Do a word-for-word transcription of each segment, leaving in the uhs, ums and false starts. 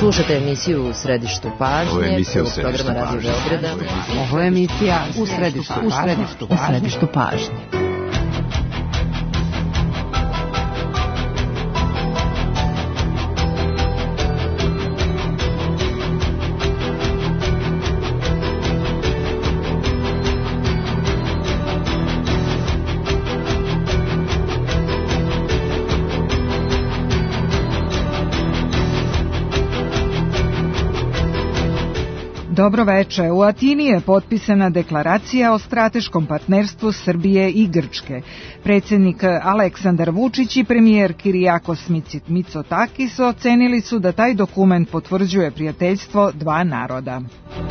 Slušate emisiju U središtu pažnje. Ovo je emisija U središtu pažnje. Ovo je emisija U središtu pažnje. U središtu pažnje. Dobro veče. U Atini je potpisana deklaracija o strateškom partnerstvu Srbije i Grčke. Predsjednik Aleksandar Vučić i premijer Kirijakos Mitsotakis ocenili su da taj dokument potvrđuje prijateljstvo dva naroda.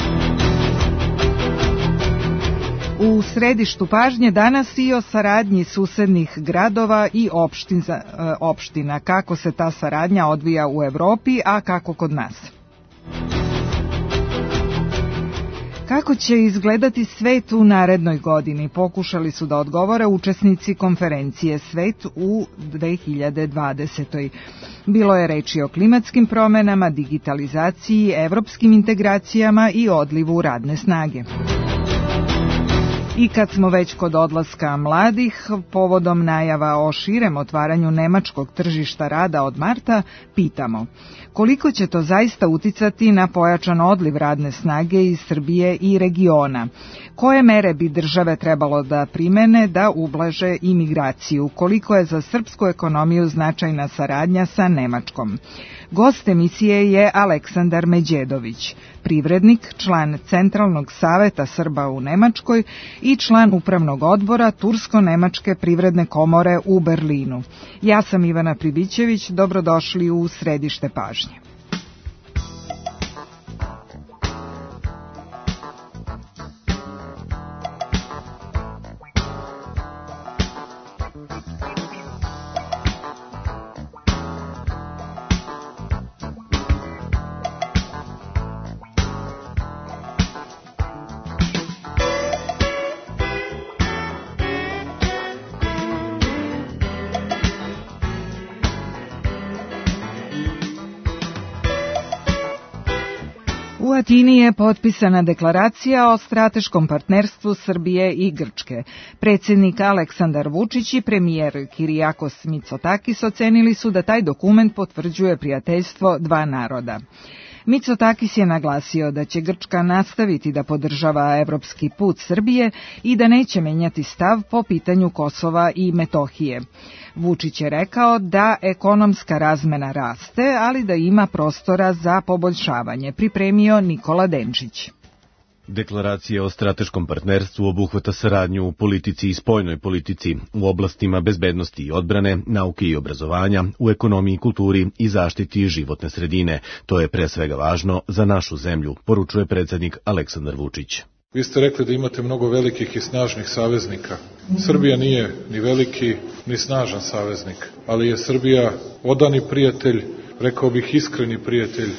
U središtu pažnje danas i o saradnji susednih gradova i opština, opština, kako se ta saradnja odvija u Evropi, a kako kod nas. Kako će izgledati svet u narednoj godini? Pokušali su da odgovore učesnici konferencije Svet u dve hiljade dvadesetoj. Bilo je reči o klimatskim promenama, digitalizaciji, evropskim integracijama i odlivu radne snage. I kad smo već kod odlaska mladih, povodom najava o širem otvaranju nemačkog tržišta rada od marta, pitamo koliko će to zaista uticati na pojačan odliv radne snage iz Srbije i regiona? Koje mere bi države trebalo da primene da ublaže imigraciju? Koliko je za srpsku ekonomiju značajna saradnja sa Nemačkom? Gost emisije je Aleksandar Međedović, privrednik, član Centralnog saveta Srba u Nemačkoj i član upravnog odbora Tursko-Nemačke privredne komore u Berlinu. Ja sam Ivana Pribićević, dobrodošli u središte pažnje. U Atini je potpisana deklaracija o strateškom partnerstvu Srbije i Grčke. Predsjednik Aleksandar Vučić i premijer Kirijakos Mitsotakis ocenili su da taj dokument potvrđuje prijateljstvo dva naroda. Mitsotakis je naglasio da će Grčka nastaviti da podržava evropski put Srbije i da neće menjati stav po pitanju Kosova i Metohije. Vučić je rekao da ekonomska razmena raste, ali da ima prostora za poboljšavanje, pripremio Nikola Denčić. Deklaracija o strateškom partnerstvu obuhvata saradnju u politici i spoljnoj politici, u oblastima bezbednosti i odbrane, nauke i obrazovanja, u ekonomiji, kulturi i zaštiti životne sredine. To je pre svega važno za našu zemlju, poručuje predsjednik Aleksandar Vučić. Vi ste rekli da imate mnogo velikih i snažnih saveznika. Srbija nije ni veliki, ni snažan saveznik, ali je Srbija odani prijatelj, rekao bih iskreni prijatelj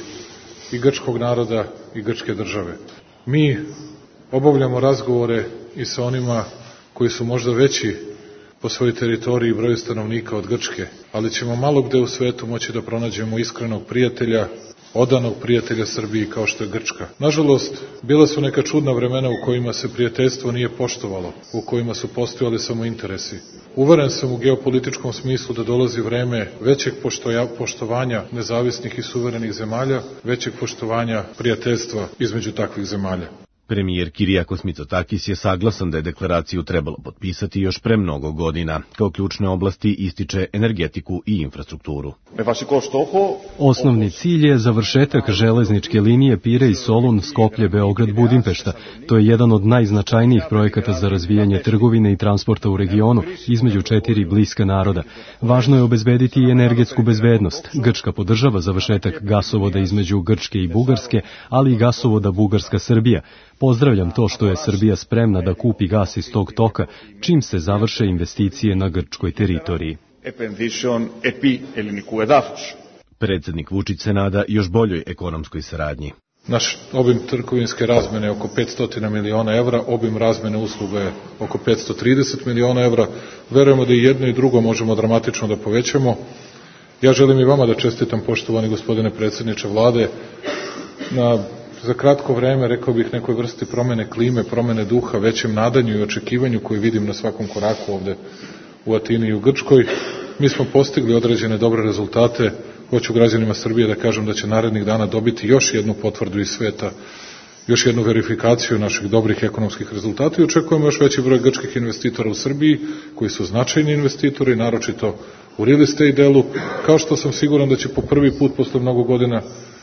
i grčkog naroda i grčke države. Mi obavljamo razgovore i sa onima koji su možda veći po svojoj teritoriji i broju stanovnika od Grčke, ali ćemo malo gde u svetu moći da pronađemo iskrenog prijatelja, odanog prijatelja Srbiji kao što je Grčka. Nažalost, bila su neka čudna vremena u kojima se prijateljstvo nije poštovalo, u kojima su postojali samo interesi. Uveren sam u geopolitičkom smislu da dolazi vreme većeg poštoja, poštovanja nezavisnih i suverenih zemalja, većeg poštovanja prijateljstva između takvih zemalja. Premijer Kirijakos Mitsotakis je saglasan da je deklaraciju trebalo potpisati još pre mnogo godina. Kao ključne oblasti ističe energetiku i infrastrukturu. Osnovni cilj je završetak železničke linije Pirej-Solun, Skoplje-Beograd-Budimpešta. To je jedan od najznačajnijih projekata za razvijanje trgovine i transporta u regionu između četiri bliska naroda. Važno je obezbediti i energetsku bezbednost. Grčka podržava završetak gasovoda između Grčke i Bugarske, ali i gasovoda Bugarska-Srbija. Pozdravljam to što je Srbija spremna da kupi gas iz tog toka, čim se završe investicije na grčkoj teritoriji. Predsjednik Vučić se nada još boljoj ekonomskoj saradnji. Naš obim trgovinske razmene je oko petsto miliona evra, obim razmene usluga je oko petsto trideset miliona evra. Verujemo da i jedno i drugo možemo dramatično da povećamo. Ja želim i vama da čestitam, poštovani gospodine predsjedniče vlade, na za kratko vreme, rekao bih, nekoj vrsti promene klime, promene duha, većem nadanju i očekivanju koji vidim na svakom koraku ovde u Atini i u Grčkoj. Mi smo postigli određene dobre rezultate. Hoću građanima Srbije da kažem da će narednih dana dobiti još jednu potvrdu iz sveta, još jednu verifikaciju naših dobrih ekonomskih rezultata i očekujemo još veći broj grčkih investitora u Srbiji, koji su značajni investitori, naročito u real estate delu, kao što sam siguran da će po prvi put posle mnogo godina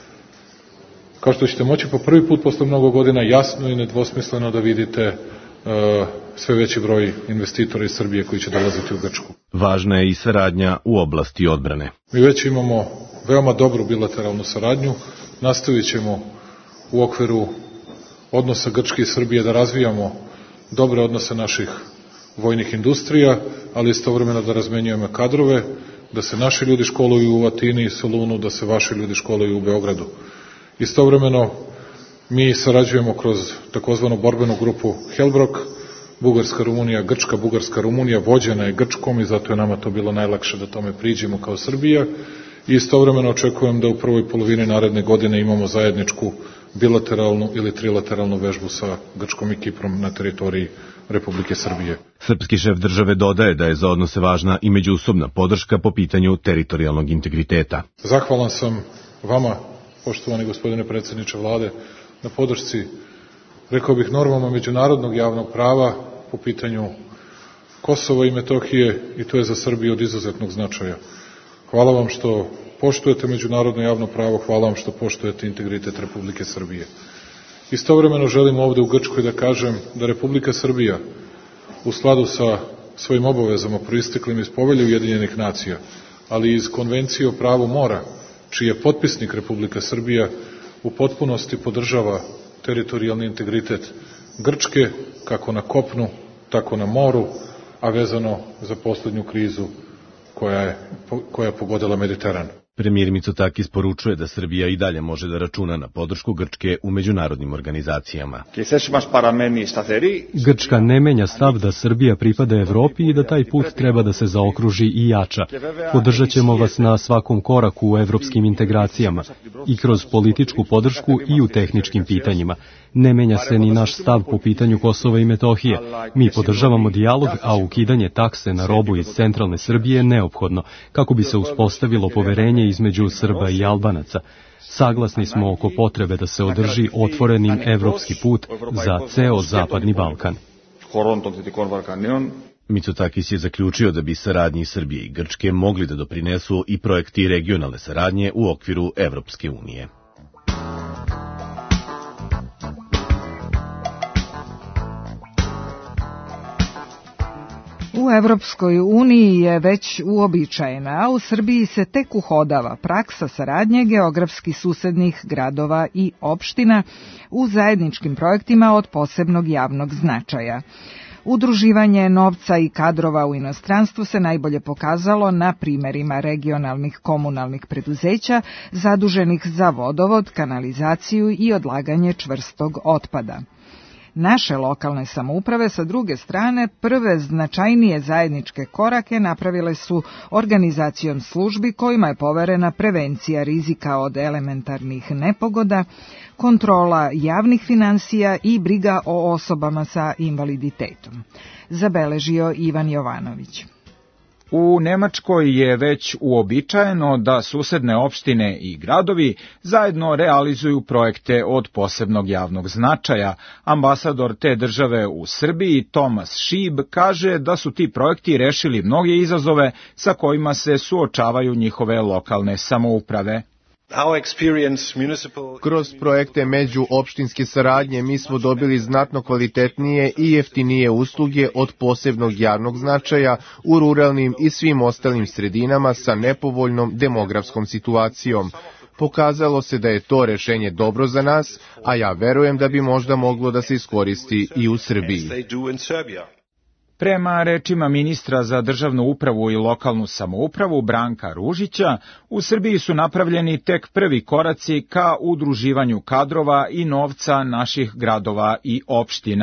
kao što ćete moći po prvi put posle mnogo godina jasno i nedvosmisleno da vidite uh, sve veći broj investitora iz Srbije koji će dolaziti u Grčku. Važna je i saradnja u oblasti odbrane. Mi već imamo veoma dobru bilateralnu saradnju, nastavit ćemo u okviru odnosa Grčke i Srbije da razvijamo dobre odnose naših vojnih industrija, ali istovremeno da razmenjujemo kadrove, da se naši ljudi školuju u Atini i Solunu, da se vaši ljudi školuju u Beogradu. Istovremeno mi sarađujemo kroz takozvanu borbenu grupu Helbrok, Bugarska, Rumunija, Grčka, Bugarska, Rumunija, vođena je Grčkom i zato je nama to bilo najlakše da tome priđemo kao Srbija. I istovremeno očekujem da u prvoj polovini naredne godine imamo zajedničku bilateralnu ili trilateralnu vežbu sa Grčkom i Kiprom na teritoriji Republike Srbije. Srpski šef države dodaje da je za odnose važna i međusobna podrška po pitanju teritorijalnog integriteta. Zahvalan sam vama, poštovani gospodine predsjedniče vlade, na podršci, rekao bih, normama međunarodnog javnog prava po pitanju Kosova i Metohije i to je za Srbiju od izuzetnog značaja. Hvala vam što poštujete međunarodno javno pravo, hvala vam što poštujete integritet Republike Srbije. Istovremeno želim ovde u Grčkoj da kažem da Republika Srbija u skladu sa svojim obavezama proisteklim iz Povelje Ujedinjenih nacija, ali i iz Konvencije o pravu mora, čiji je potpisnik Republika Srbija, u potpunosti podržava teritorijalni integritet Grčke, kako na kopnu, tako na moru, a vezano za poslednju krizu koja je, koja je pogodila Mediteran. Premijer Mitsotakis poručuje da Srbija i dalje može da računa na podršku Grčke u međunarodnim organizacijama. Grčka ne menja stav da Srbija pripada Evropi i da taj put treba da se zaokruži i jača. Podržat ćemo vas na svakom koraku u evropskim integracijama i kroz političku podršku i u tehničkim pitanjima. Ne menja se ni naš stav po pitanju Kosova i Metohije. Mi podržavamo dijalog, a ukidanje takse na robu iz centralne Srbije je neophodno, kako bi se uspostavilo poverenje između Srba i Albanaca. Saglasni smo oko potrebe da se održi otvorenim evropski put za ceo Zapadni Balkan. Mitsotakis je zaključio da bi saradnji Srbije i Grčke mogli da doprinesu i projekti regionalne saradnje u okviru Evropske unije. U Evropskoj uniji je već uobičajena, a u Srbiji se tek uhodava praksa saradnje geografskih susednih gradova i opština u zajedničkim projektima od posebnog javnog značaja. Udruživanje novca i kadrova u inostranstvu se najbolje pokazalo na primerima regionalnih komunalnih preduzeća zaduženih za vodovod, kanalizaciju i odlaganje čvrstog otpada. Naše lokalne samouprave, sa druge strane, prve značajnije zajedničke korake napravile su organizacijom službi kojima je poverena prevencija rizika od elementarnih nepogoda, kontrola javnih finansija i briga o osobama sa invaliditetom. Zabeležio Ivan Jovanović. U Nemačkoj je već uobičajeno da susedne opštine i gradovi zajedno realizuju projekte od posebnog javnog značaja. Ambasador te države u Srbiji, Tomas Šib, kaže da su ti projekti rešili mnoge izazove sa kojima se suočavaju njihove lokalne samouprave. Kroz projekte međuopštinske saradnje mi smo dobili znatno kvalitetnije i jeftinije usluge od posebnog javnog značaja u ruralnim i svim ostalim sredinama sa nepovoljnom demografskom situacijom. Pokazalo se da je to rešenje dobro za nas, a ja verujem da bi možda moglo da se iskoristi i u Srbiji. Prema rečima ministra za državnu upravu i lokalnu samoupravu Branka Ružića, u Srbiji su napravljeni tek prvi koraci ka udruživanju kadrova i novca naših gradova i opština.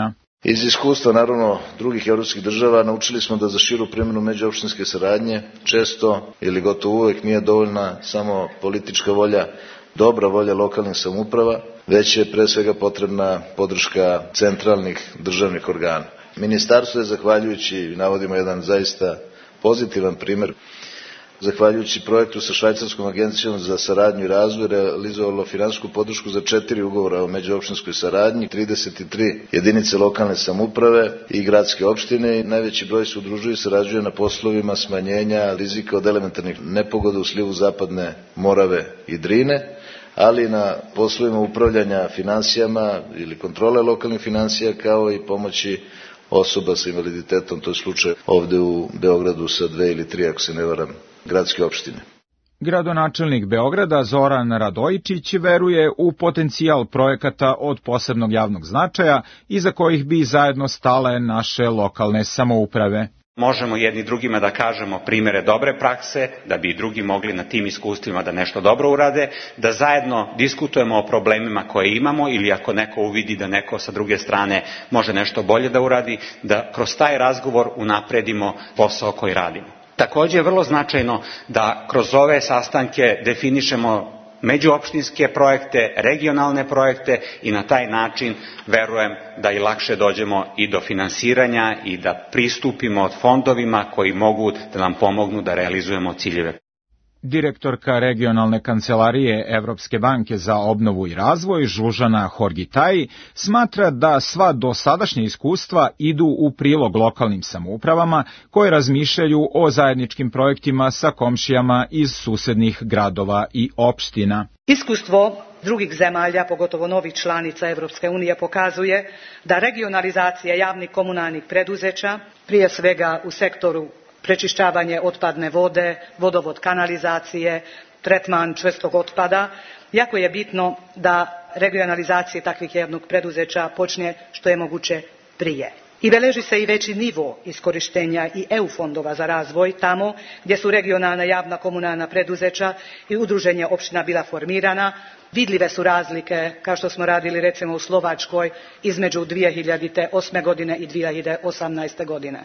Iz iskustva, naravno, drugih evropskih država naučili smo da za širu primjenu međuopštinske saradnje često ili gotovo uvek nije dovoljna samo politička volja, dobra volja lokalnih samouprava, već je pre svega potrebna podrška centralnih državnih organa. Ministarstvo je, zahvaljujući, navodimo jedan zaista pozitivan primer, zahvaljujući projektu sa švajcarskom agencijom za saradnju i razvoj, realizovalo finansijsku podršku za četiri ugovora o međuopštinskoj saradnji, trideset tri jedinice lokalne samouprave i gradske opštine i najveći broj se udružuje i sarađuje na poslovima smanjenja rizika od elementarnih nepogoda u slivu Zapadne Morave i Drine, ali na poslovima upravljanja finansijama ili kontrole lokalnih finansija, kao i pomoći osoba sa invaliditetom, to je slučaj ovde u Beogradu sa dve ili tri, ako se ne varam, gradske opštine. Gradonačelnik Beograda Zoran Radojičić veruje u potencijal projekata od posebnog javnog značaja iza kojih bi zajedno stale naše lokalne samouprave. Možemo jedni drugima da kažemo primere dobre prakse, da bi i drugi mogli na tim iskustvima da nešto dobro urade, da zajedno diskutujemo o problemima koje imamo ili ako neko uvidi da neko sa druge strane može nešto bolje da uradi, da kroz taj razgovor unapredimo posao koji radimo. Takođe je vrlo značajno da kroz ove sastanke definišemo međuopštinske projekte, regionalne projekte i na taj način verujem da i lakše dođemo i do finansiranja i da pristupimo od fondovima koji mogu da nam pomognu da realizujemo ciljeve. Direktorka regionalne kancelarije Evropske banke za obnovu i razvoj Žužana Horgitaj smatra da sva dosadašnja iskustva idu u prilog lokalnim samoupravama koje razmišljaju o zajedničkim projektima sa komšijama iz susednih gradova i opština. Iskustvo drugih zemalja, pogotovo novih članica Evropske unije, pokazuje da regionalizacija javnih komunalnih preduzeća, prije svega u sektoru prečišćavanje otpadne vode, vodovod kanalizacije, tretman čvrstog otpada, jako je bitno da regionalizacija takvih javnih preduzeća počne što je moguće prije. I beleži se i veći nivo iskorištenja i E U fondova za razvoj tamo gdje su regionalna javna komunalna preduzeća i udruženja opština bila formirana. Vidljive su razlike, kao što smo radili recimo u Slovačkoj, između dvije hiljade osme godine i dvije hiljade osamnaeste godine.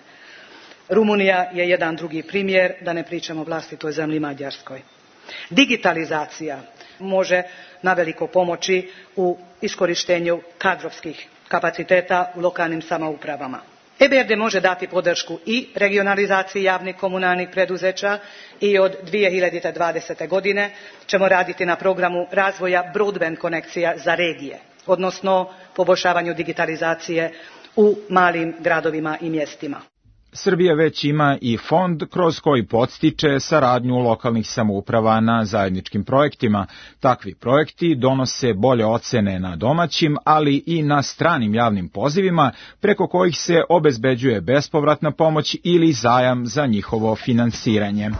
Rumunija je jedan drugi primjer, da ne pričamo o vlastitoj zemlji Mađarskoj. Digitalizacija može naveliko pomoći u iskorištenju kadrovskih kapaciteta u lokalnim samoupravama. E B R D može dati podršku i regionalizaciji javnih komunalnih preduzeća i od dvije hiljade dvadesete godine ćemo raditi na programu razvoja broadband konekcija za regije, odnosno poboljšavanju digitalizacije u malim gradovima i mjestima. Srbija već ima i fond kroz koji podstiče saradnju lokalnih samouprava na zajedničkim projektima. Takvi projekti donose bolje ocene na domaćim, ali i na stranim javnim pozivima, preko kojih se obezbeđuje bespovratna pomoć ili zajam za njihovo finansiranje.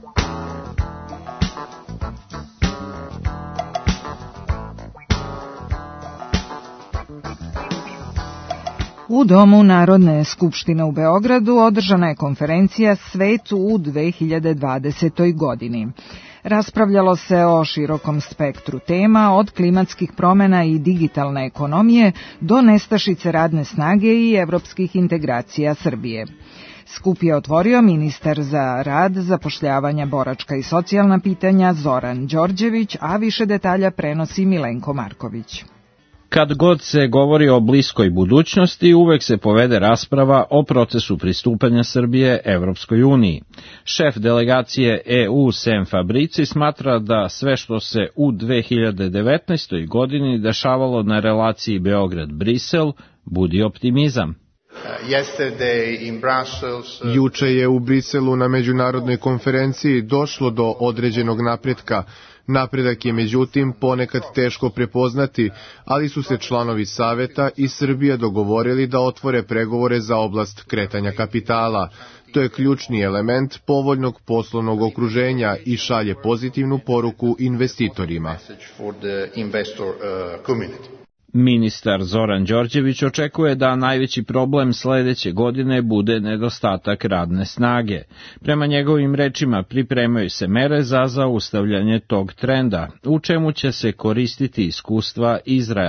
U Domu Narodne skupštine u Beogradu održana je konferencija Svet u dve hiljade dvadesetoj godini. Raspravljalo se o širokom spektru tema, od klimatskih promjena i digitalne ekonomije do nestašice radne snage i evropskih integracija Srbije. Skup je otvorio ministar za rad, zapošljavanja, boračka i socijalna pitanja Zoran Đorđević, a više detalja prenosi Milenko Marković. Kad god se govori o bliskoj budućnosti, uvek se povede rasprava o procesu pristupanja Srbije Evropskoj uniji. Šef delegacije E U Sem Fabrici smatra da sve što se u dve hiljade devetnaestoj godini dešavalo na relaciji Beograd-Brisel budi optimizam. Juče je u Briselu na međunarodnoj konferenciji došlo do određenog napretka. Napredak je međutim ponekad teško prepoznati, ali su se članovi Saveta i Srbija dogovorili da otvore pregovore za oblast kretanja kapitala. To je ključni element povoljnog poslovnog okruženja i šalje pozitivnu poruku investitorima. Ministar Zoran Đorđević očekuje da najveći problem sledeće godine bude nedostatak radne snage. Prema njegovim rečima pripremaju se mere za zaustavljanje tog trenda, u čemu će se koristiti iskustva Izraela.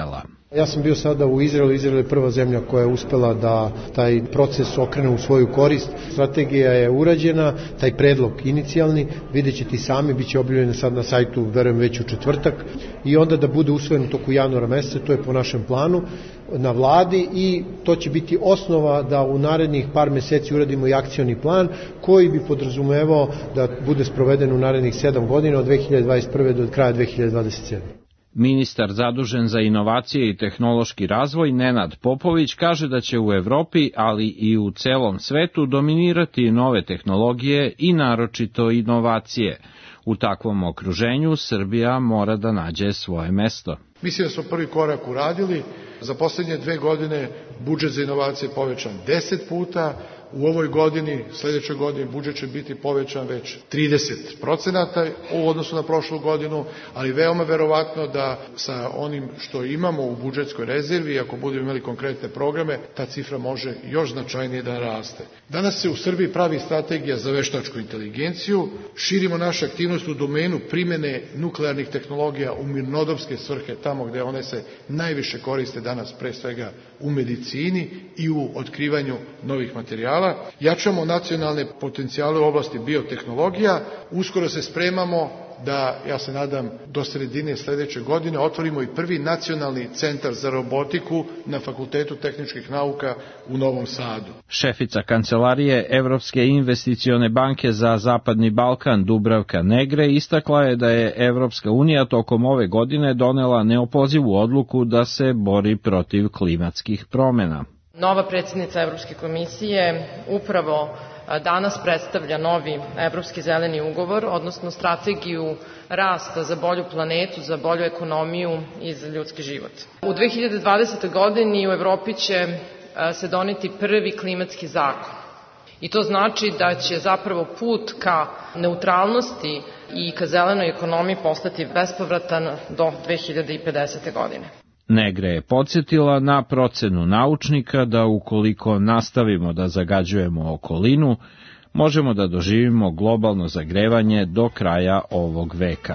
Ja sam bio sada u Izraelu, Izrael je prva zemlja koja je uspela da taj proces okrene u svoju korist. Strategija je urađena, taj predlog inicijalni, vidjet ćete i sami, bit će objavljeno sad na sajtu, verujem već u četvrtak, i onda da bude usvojen u toku januara meseca, to je po našem planu, na vladi, i to će biti osnova da u narednih par meseci uradimo i akcioni plan koji bi podrazumevao da bude sproveden u narednih sedam godina od dve hiljade dvadeset prve do kraja dve hiljade dvadeset sedme. Ministar zadužen za inovacije i tehnološki razvoj Nenad Popović kaže da će u Evropi, ali i u celom svetu dominirati nove tehnologije i naročito inovacije. U takvom okruženju Srbija mora da nađe svoje mesto. Mislim da smo prvi korak uradili. Za poslednje dve godine budžet za inovacije je povećan deset puta. U ovoj godini, sledećoj godini, budžet će biti povećan već trideset procenata u odnosu na prošlu godinu, ali veoma verovatno da sa onim što imamo u budžetskoj rezervi, ako budemo imali konkretne programe, ta cifra može još značajnije da raste. Danas se u Srbiji pravi strategija za veštačku inteligenciju, širimo naše aktivnosti u domenu primene nuklearnih tehnologija u mirnodopske svrhe, tamo gde one se najviše koriste danas, pre svega u medicini i u otkrivanju novih materijala. Jačamo nacionalne potencijale u oblasti biotehnologija, uskoro se spremamo da, ja se nadam, do sredine sledeće godine otvorimo i prvi nacionalni centar za robotiku na Fakultetu tehničkih nauka u Novom Sadu. Šefica Kancelarije Evropske investicione banke za Zapadni Balkan Dubravka Negre istakla je da je Evropska unija tokom ove godine donela neopozivu odluku da se bori protiv klimatskih promena. Nova predsjednica Evropske komisije upravo danas predstavlja novi Evropski zeleni ugovor, odnosno strategiju rasta za bolju planetu, za bolju ekonomiju i za ljudski život. U dve hiljade dvadesetoj godini u Evropi će se doneti prvi klimatski zakon. I to znači da će zapravo put ka neutralnosti i ka zelenoj ekonomiji postati bespovratan do dve hiljade pedesete. godine. Negre je podsjetila na procenu naučnika da ukoliko nastavimo da zagađujemo okolinu, možemo da doživimo globalno zagrevanje do kraja ovog veka.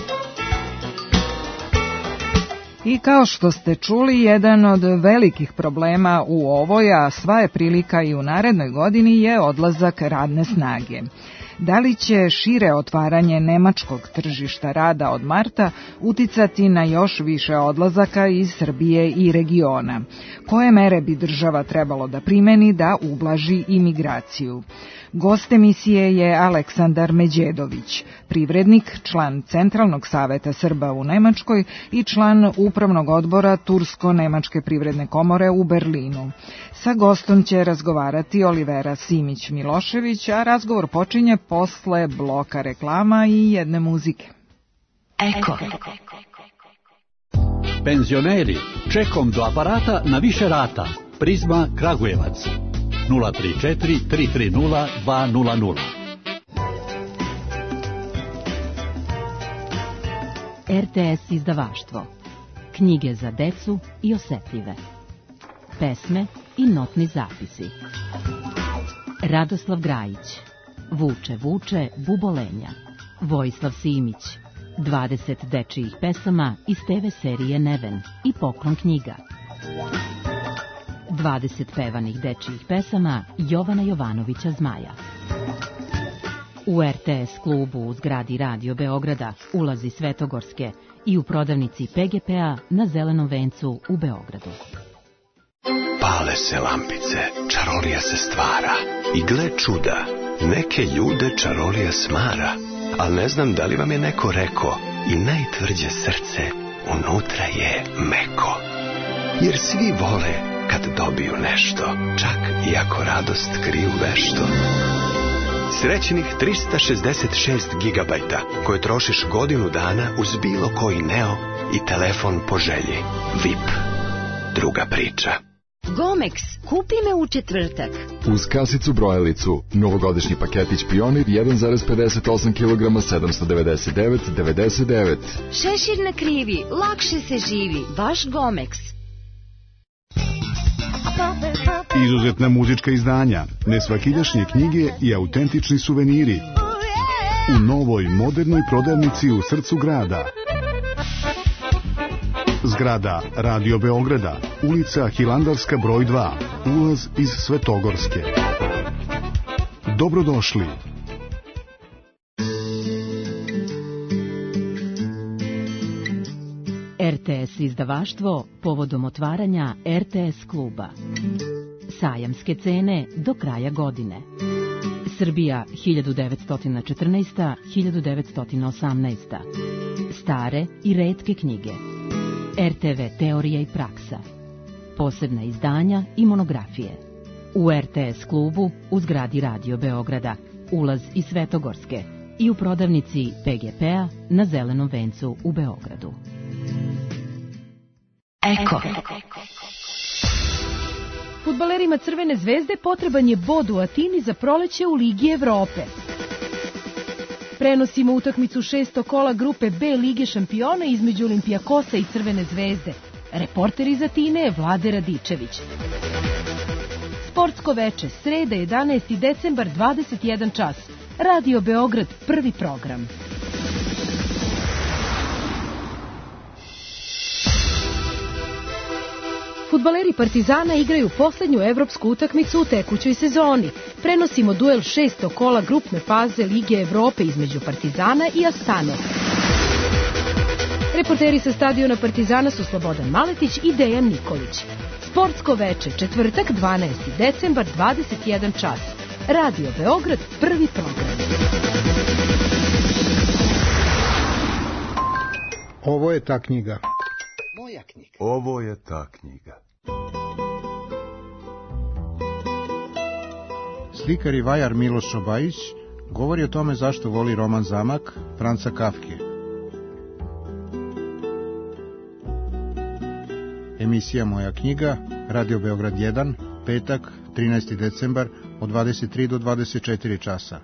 I kao što ste čuli, jedan od velikih problema u ovoj, a sva je prilika i u narednoj godini, je odlazak radne snage. Da li će šire otvaranje nemačkog tržišta rada od marta uticati na još više odlazaka iz Srbije i regiona? Koje mere bi država trebalo da primeni da ublaži imigraciju? Gost emisije je Aleksandar Međedović, privrednik, član Centralnog saveta Srba u Nemačkoj i član Upravnog odbora Tursko-Nemačke privredne komore u Berlinu. Sa gostom će razgovarati Olivera Simić-Milošević, a razgovor počinje posle bloka reklama i jedne muzike. Eko. Penzioneri, čekom do aparata na više rata. Prizma Kragujevac. nula tri četiri tri tri nula dva nula nula. R T S izdavaštvo. Knjige za decu i osetljive. Pesme i notni zapisi. Radoslav Grajić. Vuče, vuče, bubolenja. Vojislav Simić. dvadeset dečijih pesama iz te ve serije Neven i Poklon knjiga. dvadeset pevanih dečijih pesama Jovana Jovanovića Zmaja. U R T S klubu u zgradi Radio Beograda, ulazi Svetogorske i u prodavnici P G P-a na Zelenom vencu u Beogradu. Pale se lampice, čarolija se stvara i gle čuda, neke ljude čarolija smara, ali ne znam da li vam je neko rekao i najtvrđe srce unutra je meko. Jer svi vole kad dobiju nešto, čak i ako radost kriju vešto. Srećnih trista šezdeset šest gigabajta koje trošiš godinu dana uz bilo koji Neo i telefon po želji. V I P. Druga priča. Gomex, kupi me u četvrtak. Uz kasicu brojalicu, novogodišnji paketić Pionir jedan zarez pedeset osam kilograma sedamsto devedeset devet devedeset devet. Šešir na krivi, lakše se živi, baš Gomex. Izuzetna muzička izdanja, nesvakidašnje knjige i autentični suveniri. U novoj, modernoj prodavnici u srcu grada. Zgrada Radio Beograda, ulica Hilandarska broj dva, ulaz iz Svetogorske. Dobrodošli. R T S izdavaštvo povodom otvaranja R T S kluba. Sajamske cene do kraja godine. Srbija hiljadu devetsto četrnaeste do hiljadu devetsto osamnaeste. Stare i retke knjige. R T V teorija i praksa. Posebna izdanja i monografije. U R T S klubu u zgradi Radio Beograda. Ulaz iz Svetogorske i u prodavnici P G P-a na Zelenom vencu u Beogradu. Eko. Fudbalerima Crvene zvezde potreban je bod u Atini za proleće u Ligi Evrope. Prenosimo utakmicu šestog kola grupe B Lige šampiona između Olimpijakosa i Crvene zvezde. Reporter iz Atine je Vlade Radičević. Sportsko veče, sreda jedanaesti decembar, dvadeset jedan čas. Radio Beograd, prvi program. Fudbaleri Partizana igraju poslednju evropsku utakmicu u tekućoj sezoni. Prenosimo duel šestog kola grupne faze Lige Evrope između Partizana i Astane. Reporteri sa stadiona Partizana su Slobodan Maletić i Dejan Nikolić. Sportsko veče, četvrtak, dvanaesti decembar, dvadeset jedan čas. Radio Beograd, prvi program. Ovo je ta knjiga. Moja knjiga. Ovo je ta knjiga. Slikar i vajar Miloš Šobajić govori o tome zašto voli roman Zamak Franca Kafke. Emisija Moja knjiga, Radio Beograd jedan, petak, trinaesti decembar, od dvadeset tri do dvadeset četiri časa.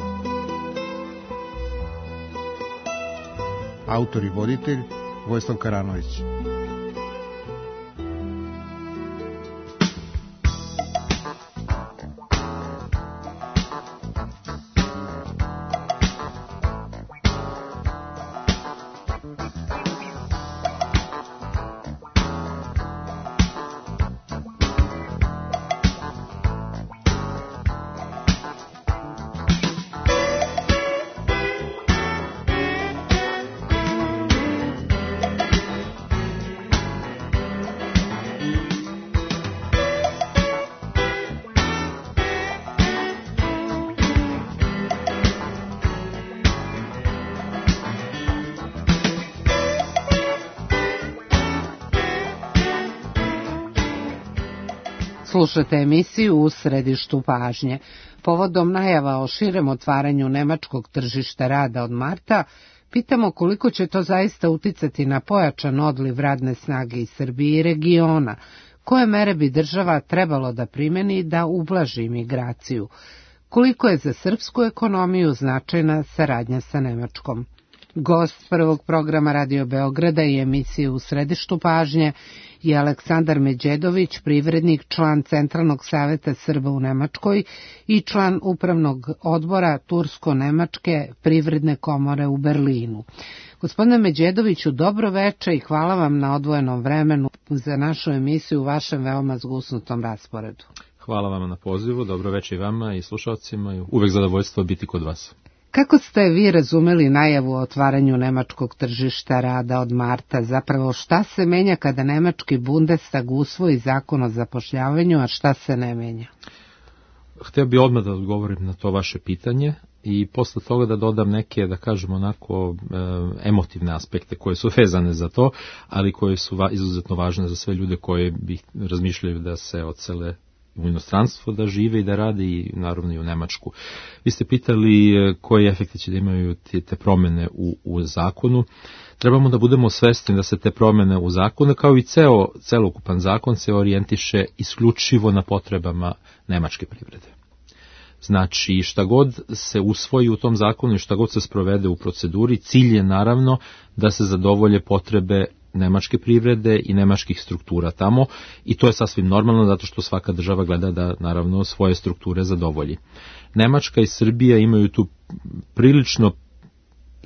Autor i voditelj Vojislav Karanović. Slušate emisiju U središtu pažnje. Povodom najava o širem otvaranju nemačkog tržišta rada od marta, pitamo koliko će to zaista uticati na pojačan odliv radne snage iz Srbije i regiona, koje mere bi država trebalo da primeni da ublaži imigraciju, koliko je za srpsku ekonomiju značajna saradnja sa Nemačkom. Gost prvog programa Radio Beograda i emisije U središtu pažnje je Aleksandar Međedović, privrednik, član Centralnog saveta Srba u Nemačkoj i član upravnog odbora Tursko-Nemačke privredne komore u Berlinu. Gospodine Međedoviću, dobro veče i hvala vam na odvojenom vremenu za našu emisiju u vašem veoma zgusnutom rasporedu. Hvala vam na pozivu, dobro veče i vama i slušalcima i uvek zadovoljstvo biti kod vas. Kako ste vi razumeli najavu o otvaranju nemačkog tržišta rada od marta? Zapravo šta se menja kada nemački Bundestag usvoji zakon o zapošljavanju, a šta se ne menja? Hteo bih odmah da odgovorim na to vaše pitanje i posle toga da dodam neke, da kažemo onako, emotivne aspekte koje su vezane za to, ali koje su izuzetno važne za sve ljude koje bi razmišljali da se odsele u inostranstvo, da žive i da rade i naravno i u Nemačku. Vi ste pitali koje efekte će da imaju te, te promene u, u zakonu. Trebamo da budemo svesni da se te promene u zakonu, kao i ceo, celokupan zakon, se orijentiše isključivo na potrebama nemačke privrede. Znači, šta god se usvoji u tom zakonu i šta god se sprovede u proceduri, cilj je naravno da se zadovolje potrebe nemačke privrede i nemačkih struktura tamo i to je sasvim normalno zato što svaka država gleda da naravno svoje strukture zadovolji. Nemačka i Srbija imaju tu prilično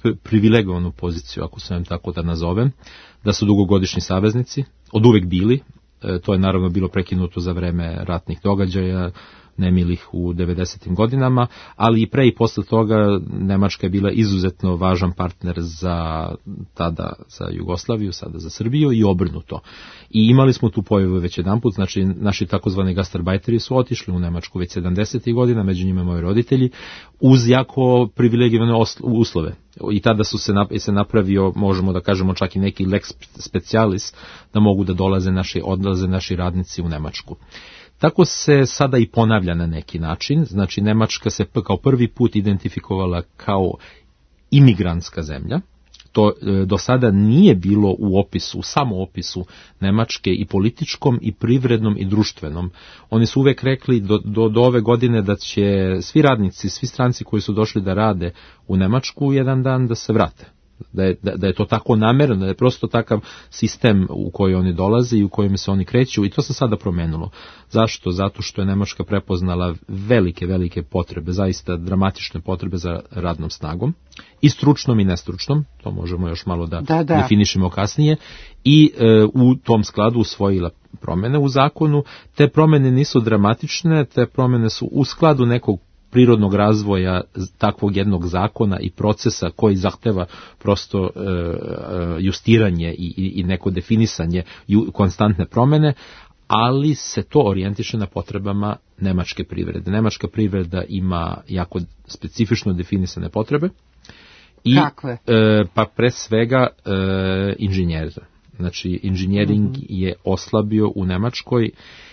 privilegovanu poziciju, ako sam tako da nazovem, da su dugogodišnji saveznici, od uvek bili, to je naravno bilo prekinuto za vreme ratnih događaja, nemilih u devedesetim godinama, ali i pre i posle toga Nemačka je bila izuzetno važan partner za tada za Jugoslaviju, sada za Srbiju i obrnuto. I imali smo tu pojavu već jedanput, znači naši takozvani gastarbajteri su otišli u Nemačku već sedamdesetih godina, među njima moji roditelji, uz jako privilegivane uslove. I tada su se, se napravio, možemo da kažemo čak i neki lex specialis, da mogu da dolaze naši, odlaze naši radnici u Nemačku. Tako se sada i ponavlja na neki način, znači Nemačka se kao prvi put identifikovala kao imigrantska zemlja. To e, do sada nije bilo u opisu, u samoopisu Nemačke i političkom i privrednom i društvenom. Oni su uvek rekli do, do, do ove godine da će svi radnici, svi stranci koji su došli da rade u Nemačku jedan dan da se vrate. Da je, da, da je to tako namerno, da je prosto takav sistem u koji oni dolaze i u kojem se oni kreću i to se sada promenilo. Zašto? Zato što je Nemačka prepoznala velike, velike potrebe, zaista dramatične potrebe za radnom snagom, i stručnom i nestručnom, to možemo još malo da, da, da. definišemo kasnije, i e, u tom skladu usvojila promene u zakonu. Te promene nisu dramatične, te promene su u skladu nekog prirodnog razvoja takvog jednog zakona i procesa koji zahteva prosto e, justiranje i, i neko definisanje i konstantne promene, ali se to orijentiše na potrebama nemačke privrede. Nemačka privreda ima jako specifično definisane potrebe. I, Kakve? E, pa pre svega e, inženjera. Znači, inženjering mm-hmm. je oslabio u Nemačkoj.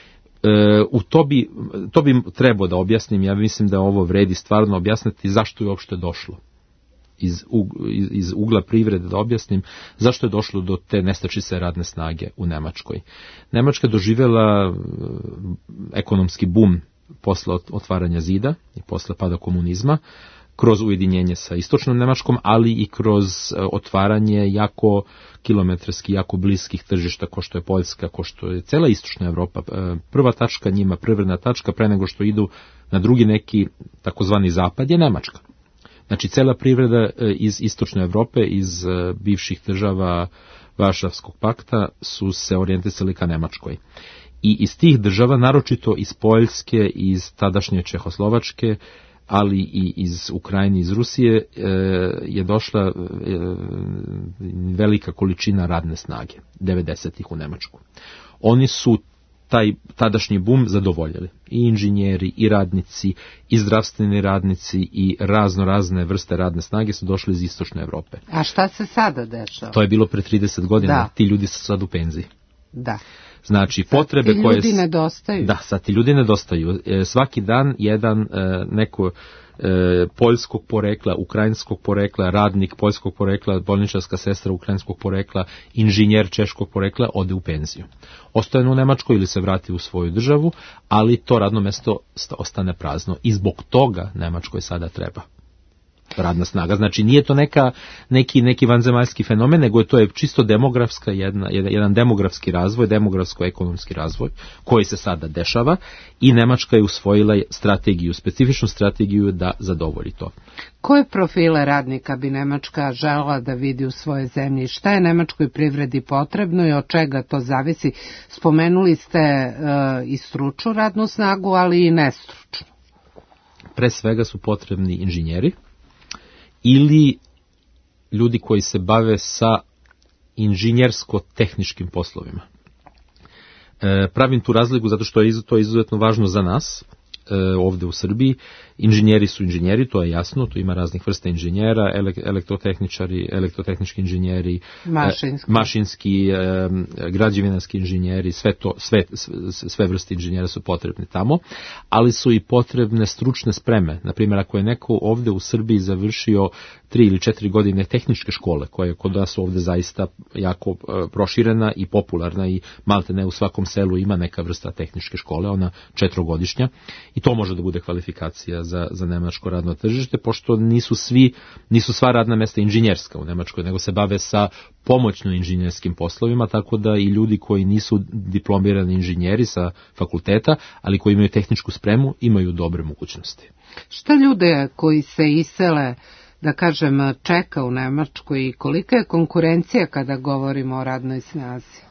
E, u to bi, to bi trebao da objasnim, ja mislim da ovo vredi stvarno objasniti zašto je uopšte došlo. Iz, iz, iz ugla privrede da objasnim zašto je došlo do te nestačice radne snage u Nemačkoj. Nemačka doživjela ekonomski bum posle otvaranja zida i posle pada komunizma, kroz ujedinjenje sa istočnom Nemačkom, ali i kroz otvaranje jako kilometarski, jako bliskih tržišta, ko što je Poljska, ko što je cela istočna Evropa. Prva tačka njima, privredna tačka, pre nego što idu na drugi neki takozvani zapad, je Nemačka. Znači, cela privreda iz istočne Evrope, iz bivših država Varšavskog pakta, su se orijentisali ka Nemačkoj. I iz tih država, naročito iz Poljske, iz tadašnje Čehoslovačke, ali i iz Ukrajine, iz Rusije, je došla velika količina radne snage, devedesetih u Nemačku. Oni su taj tadašnji bum zadovoljili. I inženjeri, i radnici, i zdravstveni radnici, i razno razne vrste radne snage su došli iz istočne Evrope. A šta se sada dešava? To je bilo pre trideset godina, da. Ti ljudi su sad u penziji. Da. Znači, potrebe sad koje... ti ljudi nedostaju. Da, sad ti ljudi nedostaju. E, svaki dan jedan e, neko e, poljskog porekla, ukrajinskog porekla, radnik poljskog porekla, bolničarska sestra ukrajinskog porekla, inženjer češkog porekla ode u penziju. Ostaje u Nemačkoj ili se vrati u svoju državu, ali to radno mesto ostane prazno. I zbog toga Nemačkoj sada treba radna snaga. Znači, nije to neka, neki, neki vanzemaljski fenomen, nego je to je čisto demografska, jedna, jedan demografski razvoj, demografsko-ekonomski razvoj, koji se sada dešava, i Nemačka je usvojila strategiju, specifičnu strategiju da zadovolji to. Koje profile radnika bi Nemačka želela da vidi u svojoj zemlji? Šta je nemačkoj privredi potrebno i od čega to zavisi? Spomenuli ste e, i stručnu radnu snagu, ali i nestručnu. Pre svega su potrebni inženjeri, ili ljudi koji se bave sa inženjersko-tehničkim poslovima. E, pravim tu razliku zato što je to izuzetno važno za nas, e, ovde u Srbiji. Inženjeri su inženjeri, to je jasno, tu ima raznih vrsta inženjera, elektrotehničari, elektrotehnički inženjeri, mašinski, e, mašinski e, građevinarski inženjeri, sve, to, sve, sve vrste inženjera su potrebne tamo, ali su i potrebne stručne spreme. Naprimjer, ako je neko ovde u Srbiji završio tri ili četiri godine tehničke škole, koja je kod nas ovde zaista jako e, proširena i popularna, i malte ne u svakom selu ima neka vrsta tehničke škole, ona četvrogodišnja, i to može da bude kvalifikacija za, za nemačko radno tržište, pošto nisu svi, nisu sva radna mesta inženjerska u Nemačkoj, nego se bave sa pomoćno inženjerskim poslovima, tako da i ljudi koji nisu diplomirani inženjeri sa fakulteta, ali koji imaju tehničku spremu, imaju dobre mogućnosti. Šta ljude koji se isele da kažem, čeka u Nemačkoj i kolika je konkurencija kada govorimo o radnoj snazi?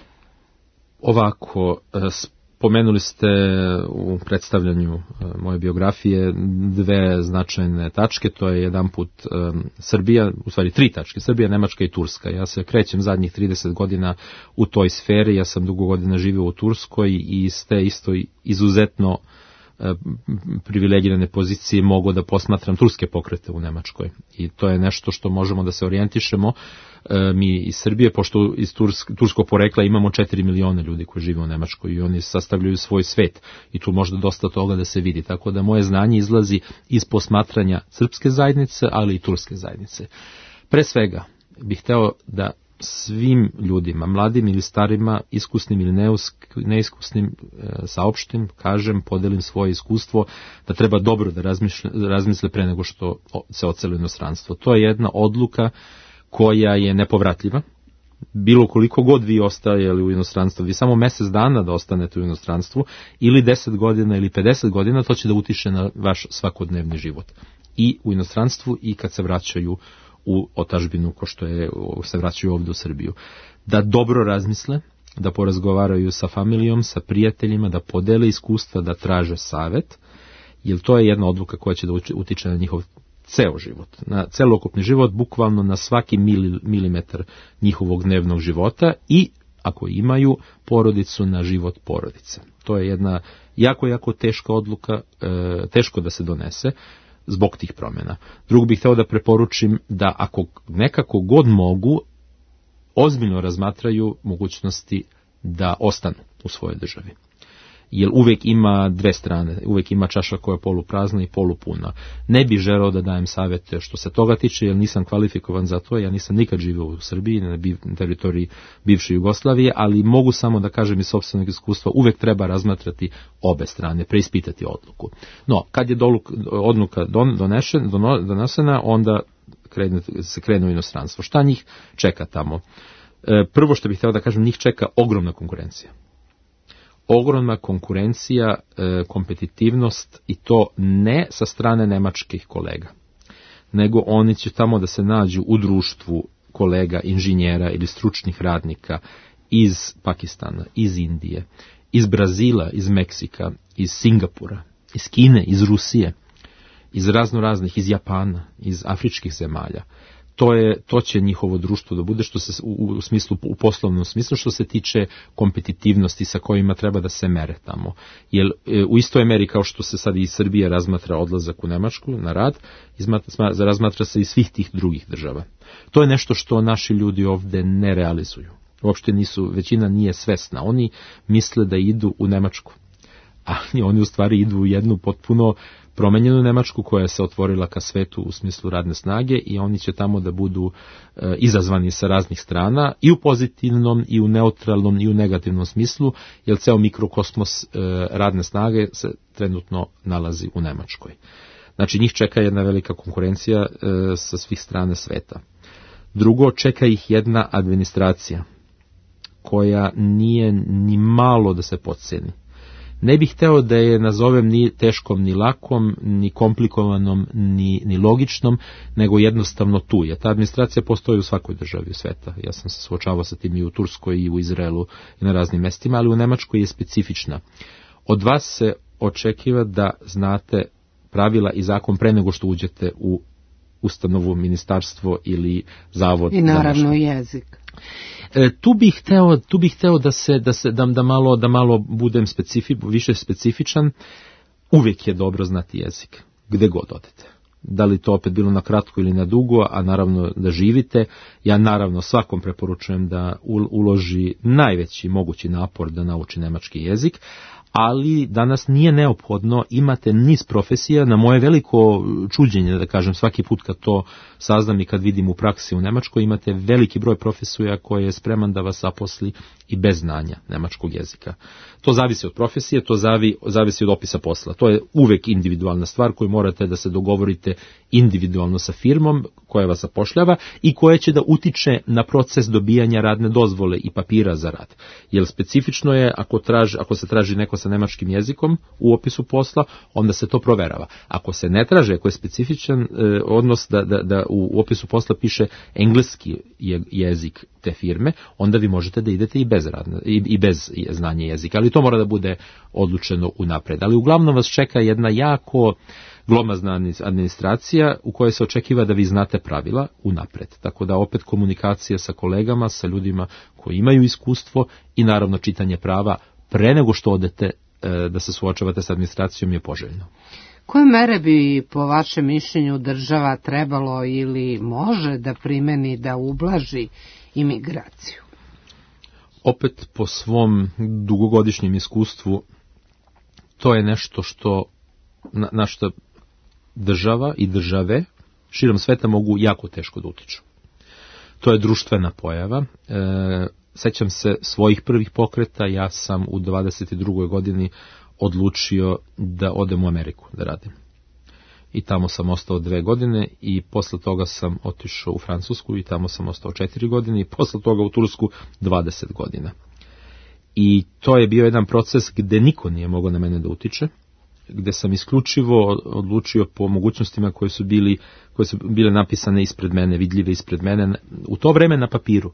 Ovako, spomenuli ste u predstavljanju moje biografije dve značajne tačke, to je jedan put um, Srbija, u stvari tri tačke, Srbija, Nemačka i Turska. Ja se krećem zadnjih trideset godina u toj sferi, ja sam dugo godina živio u Turskoj i iz te isto izuzetno privilegirane pozicije mogu da posmatram turske pokrete u Nemačkoj. I to je nešto što možemo da se orijentišemo. E, mi iz Srbije, pošto iz Tursk, turskog porekla imamo četiri miliona ljudi koji žive u Nemačkoj i oni sastavljaju svoj svet i tu možda dosta toga da se vidi. Tako da moje znanje izlazi iz posmatranja srpske zajednice, ali i turske zajednice. Pre svega bih hteo da svim ljudima, mladim ili starima, iskusnim ili neiskusnim, saopštim, kažem, podelim svoje iskustvo, da treba dobro da razmisle, razmisle pre nego što se ocele inostranstvo. To je jedna odluka koja je nepovratljiva. Bilo koliko god vi ostajali u inostranstvu, vi samo mesec dana da ostanete u inostranstvu, ili deset godina ili pedeset godina, to će da utiče na vaš svakodnevni život. I u inostranstvu i kad se vraćaju u otačbinu, ko što je, se vraćaju ovdje u Srbiju. Da dobro razmisle, da porazgovaraju sa familijom, sa prijateljima, da podele iskustva, da traže savet, jer to je jedna odluka koja će da utiče na njihov ceo život, na celokupni život, bukvalno na svaki mili, milimetar njihovog dnevnog života i, ako imaju porodicu, na život porodice. To je jedna jako, jako teška odluka, e, teško da se donese, zbog tih promjena. Drugo bih hteo da preporučim da ako nekako god mogu, ozbiljno razmatraju mogućnosti da ostanu u svojoj državi. Jer uvek ima dve strane, uvek ima čaša koja je poluprazna i polupuna. Ne bih želeo da dajem savjete što se toga tiče, jer nisam kvalifikovan za to, ja nisam nikad živio u Srbiji, na teritoriji bivše Jugoslavije, ali mogu samo da kažem iz sopstvenog iskustva, uvek treba razmatrati obe strane, preispitati odluku. No, kad je doluk, odluka don, donešen, dono, donesena, onda krenu, se krenu u inostranstvo. Šta njih čeka tamo? E, prvo što bih htio da kažem, njih čeka ogromna konkurencija. Ogromna konkurencija, e, kompetitivnost i to ne sa strane nemačkih kolega, nego oni će tamo da se nađu u društvu kolega, inženjera ili stručnih radnika iz Pakistana, iz Indije, iz Brazila, iz Meksika, iz Singapura, iz Kine, iz Rusije, iz razno raznih, iz Japana, iz afričkih zemalja. To je, to će njihovo društvo da bude što se u, u smislu, u poslovnom smislu, što se tiče kompetitivnosti sa kojima treba da se mere tamo. Jer e, u istoj meri kao što se sad i Srbija razmatra odlazak u Nemačku na rad, izmatra, razmatra se i svih tih drugih država. To je nešto što naši ljudi ovde ne realizuju. Uopšte nisu, većina nije svesna. Oni misle da idu u Nemačku, ali oni u stvari idu u jednu potpuno promenjenu Nemačku koja se otvorila ka svetu u smislu radne snage i oni će tamo da budu e, izazvani sa raznih strana i u pozitivnom i u neutralnom i u negativnom smislu, jer ceo mikrokosmos e, radne snage se trenutno nalazi u Nemačkoj. Znači njih čeka jedna velika konkurencija e, sa svih strane sveta. Drugo, čeka ih jedna administracija koja nije ni malo da se potceni. Ne bih hteo da je nazovem ni teškom, ni lakom, ni komplikovanom, ni, ni logičnom, nego jednostavno tu je. Ta administracija postoji u svakoj državi sveta. Ja sam se suočavao sa tim i u Turskoj i u Izraelu i na raznim mestima, ali u Nemačkoj je specifična. Od vas se očekiva da znate pravila i zakon pre nego što uđete u ustanovu, ministarstvo ili zavod. I naravno jezik. E, tu bih hteo, tu bih hteo da se da se da, da malo da malo budem specifi, više specifičan. Uvijek je dobro znati jezik, gde god odete. Da li to opet bilo na kratko ili na dugo, a naravno da živite. Ja naravno svakom preporučujem da uloži najveći mogući napor da nauči nemački jezik, ali danas nije neophodno, imate niz profesija, na moje veliko čuđenje, da kažem, svaki put kad to saznam i kad vidim u praksi u Nemačkoj, imate veliki broj profesora koji je spreman da vas zaposli i bez znanja nemačkog jezika. To zavisi od profesije, to zavi, zavisi od opisa posla. To je uvek individualna stvar koju morate da se dogovorite individualno sa firmom koja vas zapošljava i koja će da utiče na proces dobijanja radne dozvole i papira za rad. Jer specifično je, ako, traži, ako se traži neko sa nemačkim jezikom u opisu posla, onda se to proverava. Ako se ne traži, ako je specifičan e, odnos da, da, da u opisu posla piše engleski jezik te firme, onda vi možete da idete i bez, radne, i, i bez znanja jezika. Ali to mora da bude odlučeno unapred. Ali uglavnom vas čeka jedna jako glomazna administracija u kojoj se očekiva da vi znate pravila unapred. Tako da opet komunikacija sa kolegama, sa ljudima koji imaju iskustvo i naravno čitanje prava pre nego što odete da se suočavate sa administracijom je poželjno. Koje mere bi po vašem mišljenju država trebalo ili može da primeni da ublaži imigraciju? Opet po svom dugogodišnjem iskustvu to je nešto što na, na što država i države širom sveta mogu jako teško da utiču. To je društvena pojava. E, sećam se svojih prvih pokreta, ja sam u dvadeset drugoj godini odlučio da odem u Ameriku da radim. I tamo sam ostao dve godine i posle toga sam otišao u Francusku i tamo sam ostao četiri godine i posle toga u Tursku dvadeset godina. I to je bio jedan proces gde niko nije mogao na mene da utiče, gde sam isključivo odlučio po mogućnostima koje su bili, koje su bile napisane ispred mene, vidljive ispred mene, u to vreme na papiru.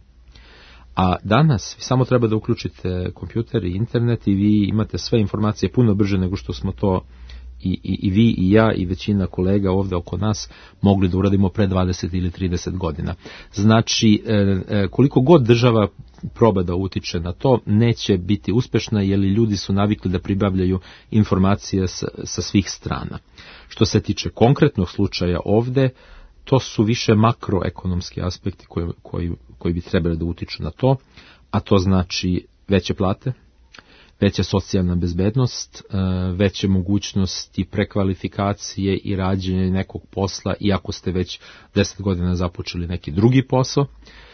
A danas samo treba da uključite kompjuter i internet i vi imate sve informacije puno brže nego što smo to i, i, i vi i ja i većina kolega ovde oko nas mogli da uradimo pre dvadeset ili trideset godina. Znači, koliko god država proba da utiče na to, neće biti uspešna jer ljudi su navikli da pribavljaju informacije sa, sa svih strana. Što se tiče konkretnog slučaja ovde, to su više makroekonomski aspekti koji, koji, koji bi trebali da utiču na to, a to znači veće plate, veća socijalna bezbednost, veće mogućnosti prekvalifikacije i rađenja nekog posla, iako ste već deset godina započeli neki drugi posao.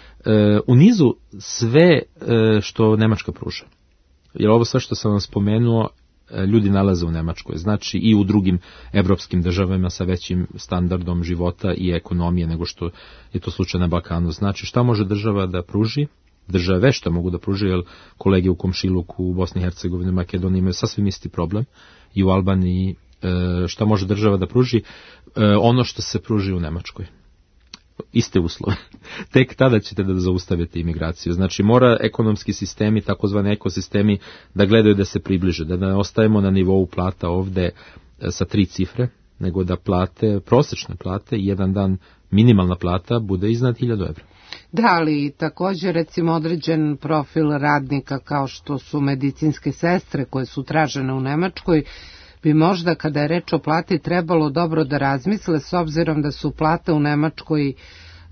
U nizu sve što Nemačka pruža. Jer ovo sve što sam vam spomenuo, ljudi nalaze u Nemačkoj, znači i u drugim evropskim državama sa većim standardom života i ekonomije nego što je to slučaj na Balkanu. Znači šta može država da pruži? Države što mogu da pruži, jer kolege u komšiluku, u Bosni i Hercegovini, Makedoniji imaju sasvim isti problem i u Albaniji. Šta može država da pruži? Ono što se pruži u Nemačkoj. Iste uslove. Tek tada ćete da zaustavite imigraciju. Znači mora ekonomski sistemi, takozvani ekosistemi, da gledaju da se približe, da ne ostajemo na nivou plata ovde sa tri cifre, nego da plate, prosečne plate, jedan dan minimalna plata bude iznad hiljadu evra. Da, ali također recimo određen profil radnika kao što su medicinske sestre koje su tražene u Nemačkoj, bi možda kada je reč o plati trebalo dobro da razmisle s obzirom da su plate u Nemačkoj e,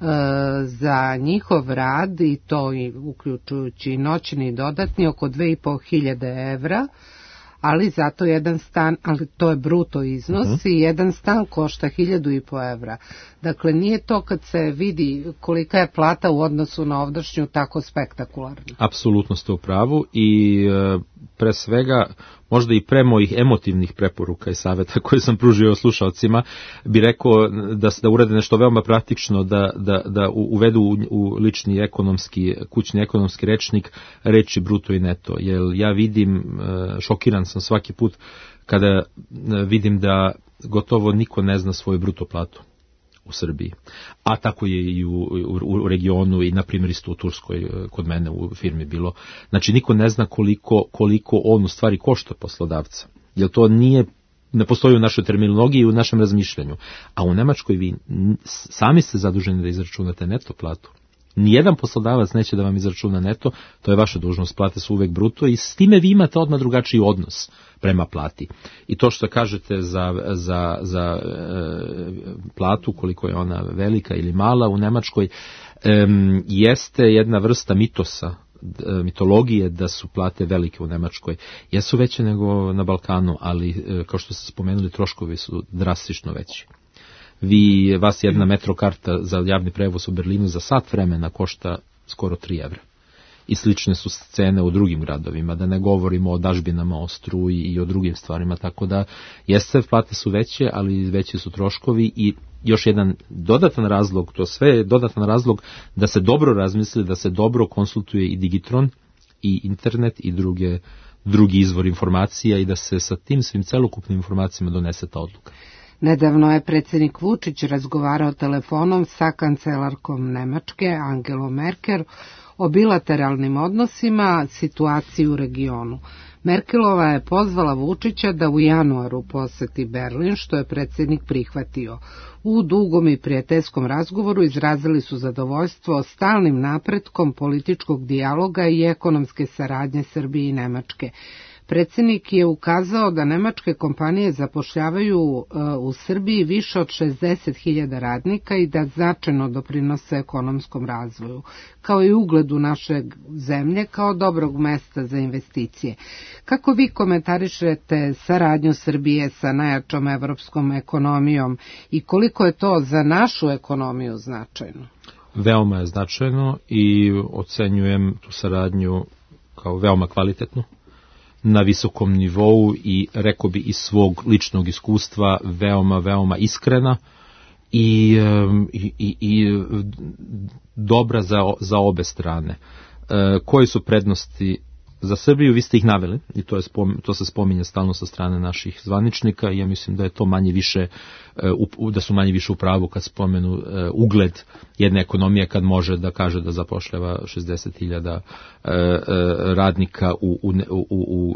za njihov rad i to i uključujući noćni i dodatni oko dve i po hiljade evra, ali zato jedan stan, ali to je bruto iznos uh-huh. i jedan stan košta hiljadu i po evra. Dakle, nije to kad se vidi kolika je plata u odnosu na ovdašnju tako spektakularno. Apsolutno ste u pravu i e, pre svega možda i pre mojih emotivnih preporuka i saveta koje sam pružio slušalcima, bi rekao da, da urade nešto veoma praktično, da, da, da uvedu u, u lični ekonomski, kućni ekonomski rečnik reči bruto i neto. Jer ja vidim, šokiran sam svaki put kada vidim da gotovo niko ne zna svoju bruto platu u Srbiji. A tako je i u, u, u regionu i na primjer isto u Turskoj kod mene u firmi bilo. Znači niko ne zna koliko, koliko on u stvari košta poslodavca. Jer to nije, ne postoji u našoj terminologiji i u našem razmišljanju. A u Nemačkoj vi sami ste zaduženi da izračunate neto platu. Nijedan poslodavac neće da vam izračuna neto, to je vaša dužnost, plate su uvek bruto i s time vi imate odmah drugačiji odnos prema plati. I to što kažete za, za, za e, platu, koliko je ona velika ili mala u Nemačkoj, e, jeste jedna vrsta mitosa, e, mitologije da su plate velike u Nemačkoj. Jesu veće nego na Balkanu, ali e, kao što ste spomenuli, troškovi su drastično veći. Vi, vas jedna metrokarta za javni prevoz u Berlinu za sat vremena košta skoro tri evra. I slične su scene u drugim gradovima, da ne govorimo o dažbinama, o struji i o drugim stvarima, tako da jeste, plate su veće, ali veći su troškovi i još jedan dodatan razlog, to sve je dodatan razlog da se dobro razmisli, da se dobro konsultuje i Digitron, i internet, i druge, drugi izvor informacija i da se sa tim svim celokupnim informacijama donese ta odluka. Nedavno je predsjednik Vučić razgovarao telefonom sa kancelarkom Nemačke, Angelom Merkel, o bilateralnim odnosima, situaciji u regionu. Merkelova je pozvala Vučića da u januaru poseti Berlin, što je predsjednik prihvatio. U dugom i prijateljskom razgovoru izrazili su zadovoljstvo stalnim napretkom političkog dijaloga i ekonomske saradnje Srbije i Nemačke. Predsjednik je ukazao da nemačke kompanije zapošljavaju u Srbiji više od šezdeset hiljada radnika i da značajno doprinose ekonomskom razvoju, kao i ugledu naše zemlje kao dobrog mesta za investicije. Kako vi komentarišete saradnju Srbije sa najjačom evropskom ekonomijom i koliko je to za našu ekonomiju značajno? Veoma je značajno i ocenjujem tu saradnju kao veoma kvalitetnu, na visokom nivou i rekao bi iz svog ličnog iskustva veoma, veoma iskrena i, i, i, i dobra za, za obe strane. E, koji su prednosti za Srbiju? Vi ste ih naveli i to, je spom, to se spominje stalno sa strane naših zvaničnika i ja mislim da je to manje više, da su manje više u pravu kad spomenu ugled jedne ekonomije kad može da kaže da zapošljava šezdeset hiljada radnika u, u, u, u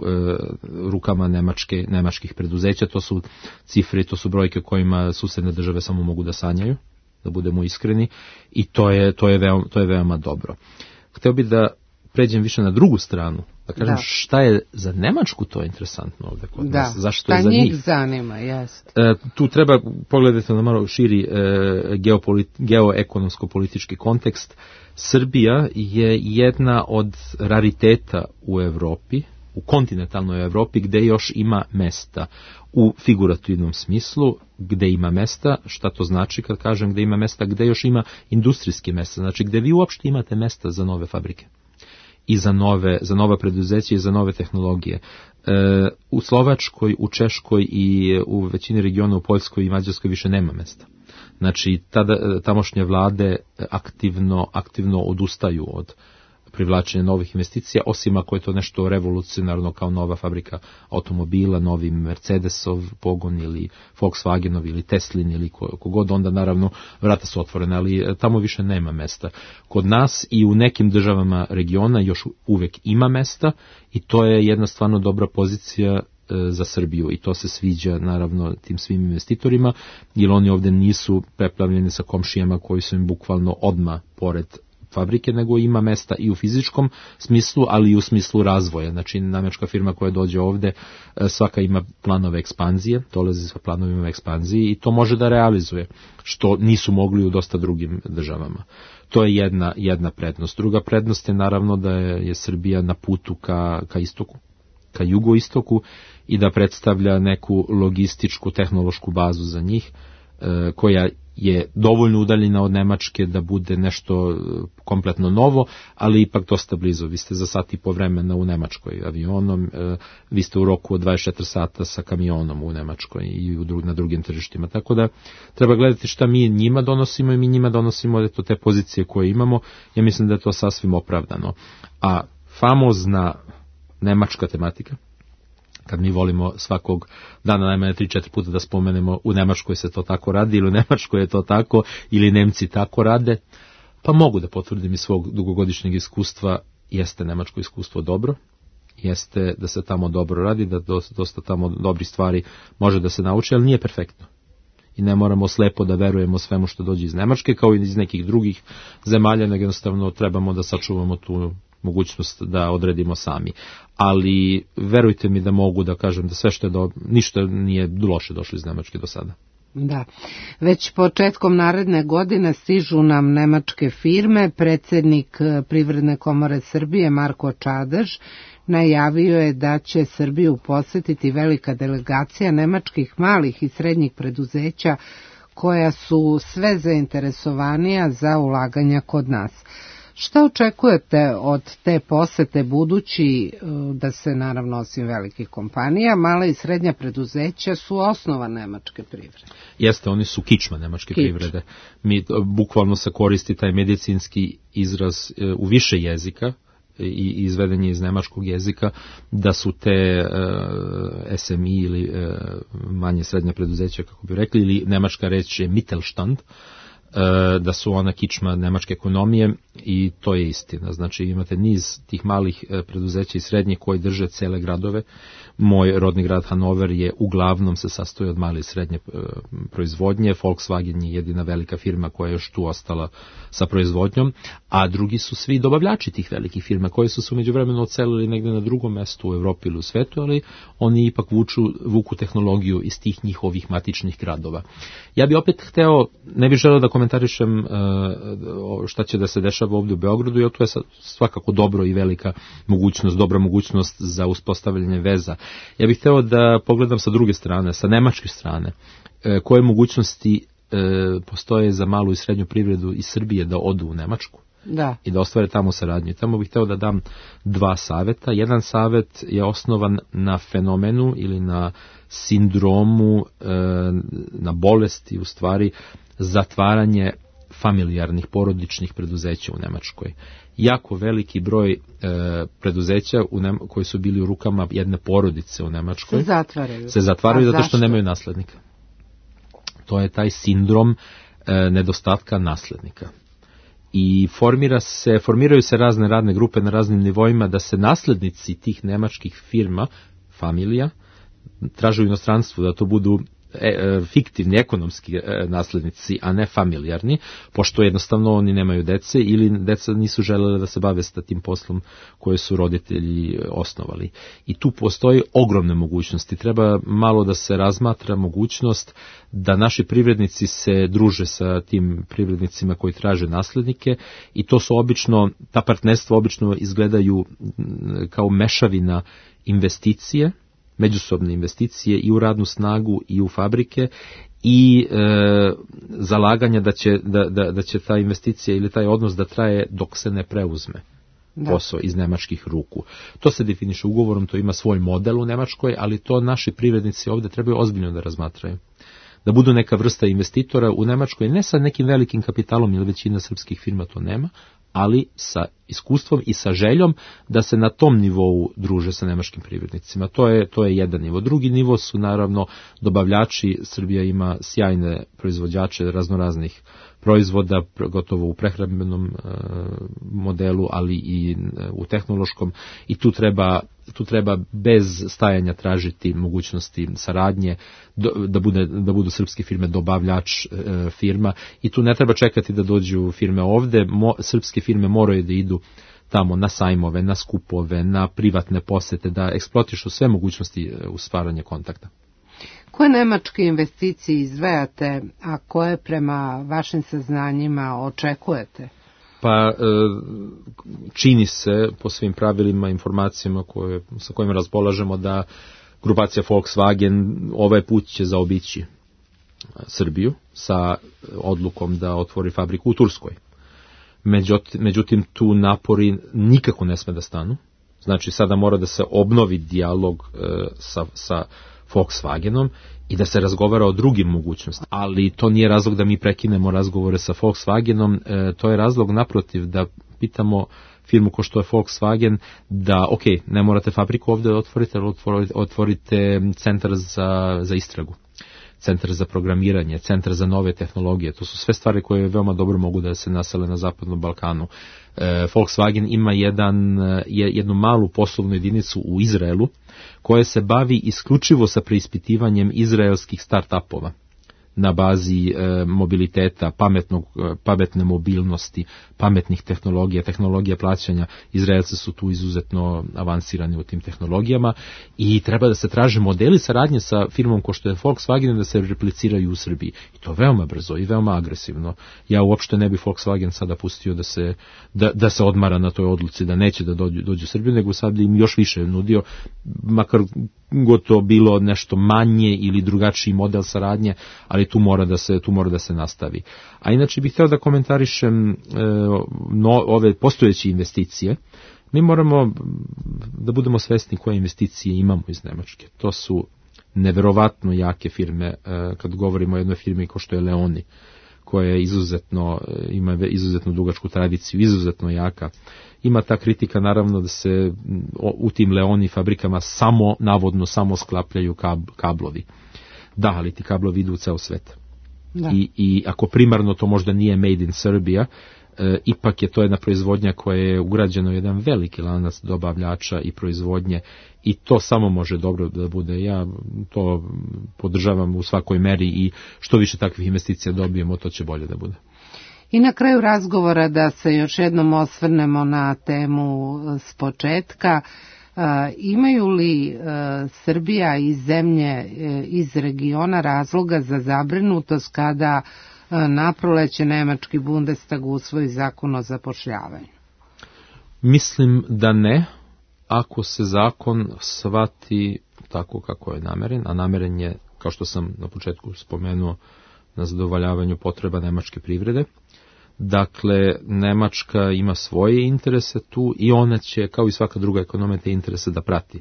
rukama nemačke, nemačkih preduzeća. To su cifre, to su brojke kojima susedne države samo mogu da sanjaju, da budemo iskreni i to je, to je, veoma, to je veoma dobro. Hteo bih da pređem više na drugu stranu, da kažem da. Šta je za Nemačku to interesantno ovdje kod da. nas, zašto šta je za njih. njih zanima, jest. E, tu treba pogledati na malo širi e, geopolit, geoekonomsko-politički kontekst. Srbija je jedna od rariteta u Evropi, u kontinentalnoj Evropi gde još ima mesta u figurativnom smislu, gde ima mesta, šta to znači kad kažem gde ima mesta, gde još ima industrijske mesta, znači gde vi uopšte imate mesta za nove fabrike i za nove, za nova preduzeća i za nove tehnologije. E, u Slovačkoj, u Češkoj i u većini regiona u Poljskoj i Mađarskoj više nema mesta. Znači, tada, tamošnje vlade aktivno, aktivno odustaju od privlačenja novih investicija, osim ako je to nešto revolucionarno kao nova fabrika automobila, novi Mercedesov pogon ili Volkswagenov ili Teslin ili kogod, onda naravno vrata su otvorene, ali tamo više nema mesta. Kod nas i u nekim državama regiona još uvek ima mesta i to je jedna stvarno dobra pozicija za Srbiju i to se sviđa naravno tim svim investitorima, jer oni ovde nisu preplavljeni sa komšijama koji su im bukvalno odmah pored fabrike, nego ima mesta i u fizičkom smislu, ali i u smislu razvoja. Znači, nemačka firma koja dođe ovde, svaka ima planove ekspanzije, dolazi sa planovima ekspanzije i to može da realizuje, što nisu mogli u dosta drugim državama. To je jedna, jedna prednost. Druga prednost je naravno da je, je Srbija na putu ka, ka istoku, ka jugoistoku i da predstavlja neku logističku, tehnološku bazu za njih, e, koja je dovoljno udaljena od Nemačke da bude nešto kompletno novo, ali ipak dosta blizu. Vi ste za sat i po vremena u Nemačkoj avionom, e, vi ste u roku od dvadeset četiri sata sa kamionom u Nemačkoj i u dru, na drugim tržištima. Tako da treba gledati šta mi njima donosimo i mi njima donosimo eto, te pozicije koje imamo. Ja mislim da je to sasvim opravdano. A famozna nemačka tematika, kad mi volimo svakog dana najmanje tri četiri puta da spomenemo u Nemačkoj se to tako radi ili u Nemačkoj je to tako ili Nemci tako rade, pa mogu da potvrdim iz svog dugogodišnjeg iskustva, jeste nemačko iskustvo dobro, jeste da se tamo dobro radi, da dosta tamo dobrih stvari može da se nauči, ali nije perfektno. I ne moramo slepo da verujemo svemu što dođe iz Nemačke, kao i iz nekih drugih zemalja, nego jednostavno trebamo da sačuvamo tu mogućnost da odredimo sami. Ali verujte mi da mogu da kažem da sve što je do, ništa nije loše došlo iz Nemačke do sada. Da. Već početkom naredne godine stižu nam nemačke firme. Predsjednik Privredne komore Srbije Marko Čadež najavio je da će Srbiju posjetiti velika delegacija nemačkih malih i srednjih preduzeća koja su sve zainteresovanija za ulaganja kod nas. Šta očekujete od te posete, budući da se, naravno, osim velikih kompanija, mala i srednja preduzeća su osnova nemačke privrede? Jeste, oni su kičma nemačke Kič. privrede. Mi bukvalno se koristi taj medicinski izraz u više jezika i izveden je iz nemačkog jezika, da su te uh, S M I ili uh, manje srednja preduzeća, kako bi rekli, ili nemačka reč je Mittelstand, da su ona kičma nemačke ekonomije, i to je istina. Znači imate niz tih malih preduzeća i srednjih koji drže cele gradove. Moj rodni grad Hanover je uglavnom se sastoji od male i srednje proizvodnje. Volkswagen je jedina velika firma koja je još tu ostala sa proizvodnjom, a drugi su svi dobavljači tih velikih firma koji su se u međuvremenu ocelili negde na drugom mestu u Evropi ili u svetu, ali oni ipak vuču, vuku tehnologiju iz tih njihovih matičnih gradova. Ja bi opet hteo, ne bih želeo da komentarišem uh, šta će da se dešava ovdje u Beogradu, jer to je svakako dobro i velika mogućnost, dobra mogućnost za uspostavljanje veza. Ja bih hteo da pogledam sa druge strane, sa nemačke strane, uh, koje mogućnosti uh, postoje za malu i srednju privredu iz Srbije da odu u Nemačku. Da. I da ostvare tamo saradnju. I tamo bih hteo da dam dva saveta. Jedan savet je osnovan na fenomenu ili na sindromu, uh, na bolesti, u stvari, zatvaranje familijarnih porodičnih preduzeća u Nemačkoj. Jako veliki broj e, preduzeća u Nem- koji su bili u rukama jedne porodice u Nemačkoj se zatvaraju, se zatvaraju zato što nemaju naslednika. To je taj sindrom e, nedostatka naslednika. I formira se, formiraju se razne radne grupe na raznim nivoima da se naslednici tih nemačkih firma, familija, traže u inostranstvu, da to budu E, fiktivni ekonomski e, naslednici, a ne familijarni, pošto jednostavno oni nemaju dece ili deca nisu želele da se bave sa tim poslom koje su roditelji osnovali. I tu postoji ogromne mogućnosti. Treba malo da se razmatra mogućnost da naši privrednici se druže sa tim privrednicima koji traže naslednike, i to su obično, ta partnerstva obično izgledaju kao mešavina investicije, međusobne investicije i u radnu snagu i u fabrike, i e, zalaganja da će, da, da, da će ta investicija ili taj odnos da traje dok se ne preuzme da. posao iz nemačkih ruku. To se definiše ugovorom, to ima svoj model u Nemačkoj, ali to naši privrednici ovdje trebaju ozbiljno da razmatraju. Da budu neka vrsta investitora u Nemačkoj, ne sa nekim velikim kapitalom, jer većina srpskih firma to nema, ali sa iskustvom i sa željom da se na tom nivou druže sa nemačkim privrednicima. To je, to je jedan nivo. Drugi nivo su naravno dobavljači. Srbija ima sjajne proizvođače raznoraznih proizvoda, gotovo u prehrambenom e, modelu, ali i u tehnološkom, i tu treba, tu treba bez stajanja tražiti mogućnosti saradnje, do, da, bude, da budu srpske firme dobavljač e, firma, i tu ne treba čekati da dođu firme ovde. Mo, srpske firme moraju da idu tamo na sajmove, na skupove, na privatne posete, da eksploatišu sve mogućnosti u stvaranje kontakta. Koje nemačke investicije izdvajate, a koje prema vašim saznanjima očekujete? Pa čini se po svim pravilima, informacijama koje, sa kojima raspolažemo, da grupacija Volkswagen ovaj put će zaobići Srbiju sa odlukom da otvori fabriku u Turskoj. Međutim, tu napori nikako ne sme da stanu. Znači, sada mora da se obnovi dijalog sa, sa Volkswagenom i da se razgovara o drugim mogućnostima. Ali to nije razlog da mi prekinemo razgovore sa Volkswagenom, e, to je razlog naprotiv da pitamo firmu ko što je Volkswagen da, ok, ne morate fabriku ovdje otvoriti, ali otvorite, otvorite centar za, za istragu, centar za programiranje, centar za nove tehnologije. To su sve stvari koje veoma dobro mogu da se nasele na Zapadnom Balkanu. E, Volkswagen ima jedan, jednu malu poslovnu jedinicu u Izraelu koja se bavi isključivo sa preispitivanjem izraelskih start-upova na bazi e, mobiliteta, pametnog, pametne mobilnosti, pametnih tehnologija, tehnologija plaćanja. Izraelci su tu izuzetno avansirani u tim tehnologijama i treba da se traže modeli saradnje sa firmom ko što je Volkswagen da se repliciraju u Srbiji. I to veoma brzo i veoma agresivno. Ja uopšte ne bi Volkswagen sada pustio da se, da, da se odmara na toj odluci, da neće da dođu, dođu u Srbiju, nego sad im još više nudio, makar gotovo bilo nešto manje ili drugačiji model saradnje, ali tu mora da se tu mora da se nastavi. A inače bih htio da komentarišem e, no, ove postojeće investicije. Mi moramo da budemo svesni koje investicije imamo iz Nemačke. To su neverovatno jake firme, e, kad govorimo o jednoj firmi kao što je Leoni, koja je izuzetno, ima izuzetno dugačku tradiciju, izuzetno jaka. Ima ta kritika naravno da se u tim Leoni fabrikama samo, navodno samo sklapljaju kab, kablovi. Da, ali ti kablovi idu u ceo svet. I, I ako primarno to možda nije made in Serbia, e, ipak je to jedna proizvodnja koja je ugrađena u jedan veliki lanac dobavljača i proizvodnje i to samo može dobro da bude. Ja to podržavam u svakoj meri i što više takvih investicija dobijemo, to će bolje da bude. I na kraju razgovora da se još jednom osvrnemo na temu s početka. E, imaju li e, Srbija i zemlje e, iz regiona razloga za zabrinutost kada e, naproleće nemački Bundestag usvoji zakon o zapošljavanju? Mislim da ne, ako se zakon shvati tako kako je nameren, a nameren je, kao što sam na početku spomenuo, na zadovoljavanju potreba nemačke privrede. Dakle, Nemačka ima svoje interese tu i ona će, kao i svaka druga ekonomija, te interese da prati.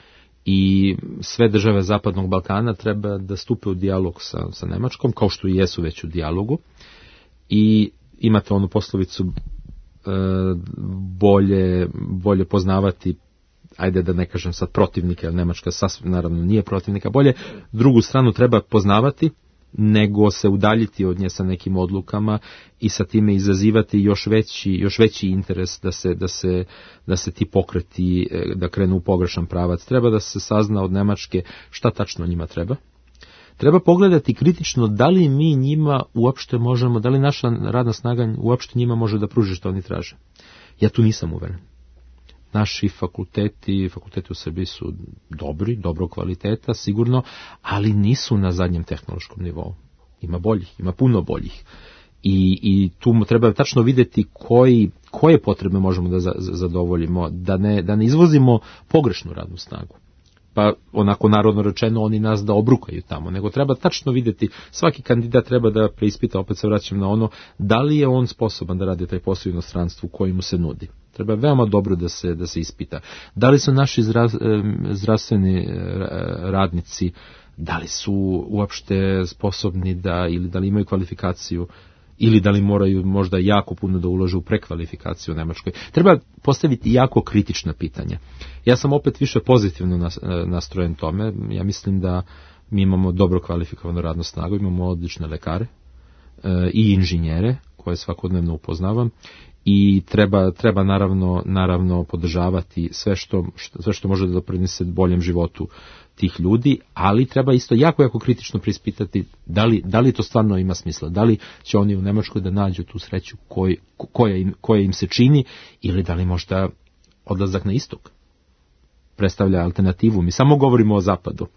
I sve države Zapadnog Balkana treba da stupe u dijalog sa, sa Nemačkom, kao što i jesu već u dijalogu. I imate onu poslovicu e, bolje, bolje poznavati, ajde da ne kažem sad protivnika, jer Nemačka sasvim naravno nije protivnika, bolje drugu stranu treba poznavati, nego se udaljiti od nje sa nekim odlukama i sa time izazivati još veći, još veći interes da se, da se, da se ti pokreti, da krenu u pogrešan pravac. Treba da se sazna od Nemačke šta tačno njima treba. Treba pogledati kritično da li mi njima uopšte možemo, da li naša radna snaga uopšte njima može da pruži što oni traže. Ja tu nisam uveren. Naši fakulteti, fakulteti u Srbiji su dobri, dobrog kvaliteta, sigurno, ali nisu na zadnjem tehnološkom nivou. Ima boljih, ima puno boljih. I, i tu treba tačno vidjeti koji, koje potrebe možemo da za, zadovoljimo, da ne, da ne izvozimo pogrešnu radnu snagu. Pa onako narodno rečeno oni nas da obrukaju tamo, nego treba tačno vidjeti, svaki kandidat treba da preispita, opet se vraćam na ono, da li je on sposoban da radi taj posao u inostranstvu koji mu se nudi. Treba veoma dobro da se, da se ispita. Da li su naši zdra, zdravstveni radnici, da li su uopšte sposobni da, ili da li imaju kvalifikaciju, ili da li moraju možda jako puno da ulože u prekvalifikaciju u Nemačkoj. Treba postaviti jako kritična pitanja. Ja sam opet više pozitivno nastrojen tome. Ja mislim da mi imamo dobro kvalifikovanu radnu snagu, imamo odlične lekare e, i inženjere koje svakodnevno upoznavam i treba, treba naravno, naravno podržavati sve što, sve što može da doprinese boljem životu tih ljudi, ali treba isto jako, jako kritično preispitati da li, da li to stvarno ima smisla, da li će oni u Nemačkoj da nađu tu sreću koj, koja, im, koja im se čini ili da li možda odlazak na istok predstavlja alternativu. Mi samo govorimo o zapadu,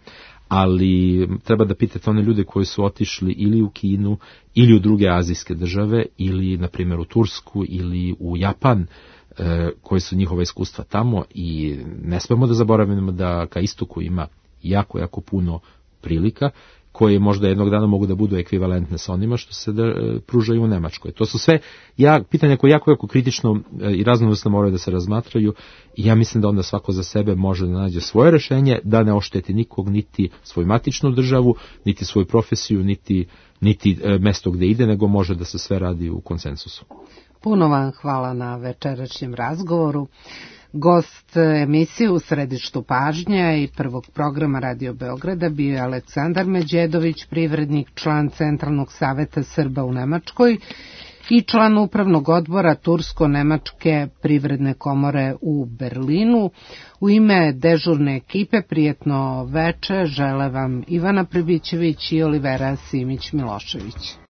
ali treba da pitate one ljude koji su otišli ili u Kinu, ili u druge azijske države, ili na primjer u Tursku, ili u Japan, e, koji su njihova iskustva tamo i ne smemo da zaboravimo da ka istoku ima jako, jako puno prilika koje možda jednog dana mogu da budu ekvivalentne sa onima što se da, e, pružaju u Nemačkoj. To su sve ja, pitanja koje jako, jako kritično e, i raznovrsno moraju da se razmatraju i ja mislim da onda svako za sebe može da nađe svoje rešenje, da ne ošteti nikog, niti svoju matičnu državu, niti svoju profesiju, niti, niti e, mesto gde ide, nego može da se sve radi u konsensusu. Puno vam hvala na večerašnjem razgovoru. Gost emisije U središtu pažnje i prvog programa Radio Beograda bio je Aleksandar Međedović, privrednik, član Centralnog saveta Srba u Nemačkoj i član upravnog odbora Tursko-Nemačke privredne komore u Berlinu. U ime dežurne ekipe prijetno veče žele vam Ivana Pribićević i Olivera Simić-Milošević.